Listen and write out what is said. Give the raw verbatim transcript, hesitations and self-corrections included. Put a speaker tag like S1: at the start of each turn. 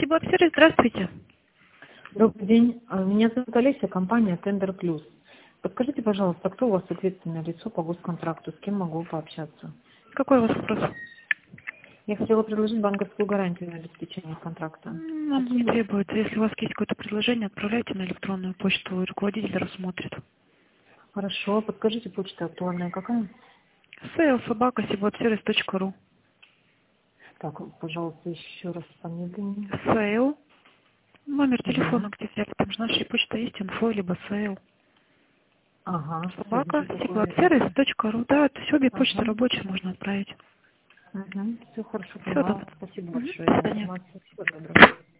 S1: Сибавсервис, здравствуйте.
S2: Добрый день. А, Меня зовут Олеся, компания Тендер Плюс. Подскажите, пожалуйста, кто у вас ответственное лицо по госконтракту, с кем могу пообщаться?
S1: Какой у вас вопрос?
S2: Я хотела предложить банковскую гарантию на обеспечение контракта.
S1: М, Нам не требуется. Если у вас есть какое-то предложение, отправляйте на электронную почту, и руководитель рассмотрит.
S2: Хорошо, подскажите, почта актуальная какая?
S1: сейл собака сибавсервис точка ру.
S2: Так, пожалуйста, еще раз фамилию.
S1: сейл. Номер
S2: Угу.
S1: телефона, где взяли, там же наша почта есть, инфо, либо сейл.
S2: Ага,
S1: Собака
S2: следующее такое.
S1: сибавсервис точка ру. Да, это все, обе почты
S2: Ага.
S1: рабочие можно отправить.
S2: Угу. Все хорошо,
S1: Все,
S2: поняла.
S1: добро.
S2: Спасибо
S1: Мгм.
S2: большое
S1: До
S2: за
S1: свидания.
S2: информацию. Всего доброго.